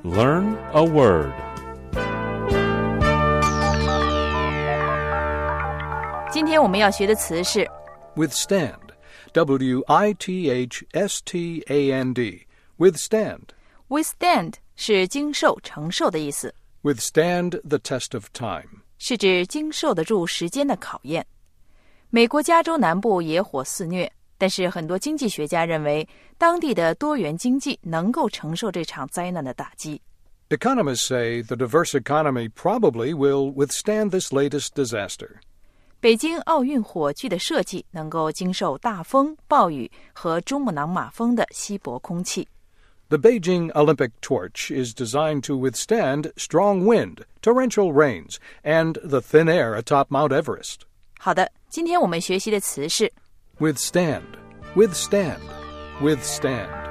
Learn a word. 今天我们要学的词是 Withstand, W-I-T-H-S-T-A-N-D, withstand. Withstand 是经受、承受的意思， Withstand the test of time. 是指经受得住时间的考验。美国加州南部野火肆虐，但是很多经济学家认为，当地的多元经济能够承受这场灾难的打击。 Economists say the diverse economy probably will withstand this latest disaster. 北京奥运火炬的设计能够经受大风、暴雨和珠穆朗玛峰的稀薄空气。 The Beijing Olympic torch is designed to withstand strong wind, torrential rains, and the thin air atop Mount Everest. 好的，今天我们学习的词是 Withstand, withstand, withstand.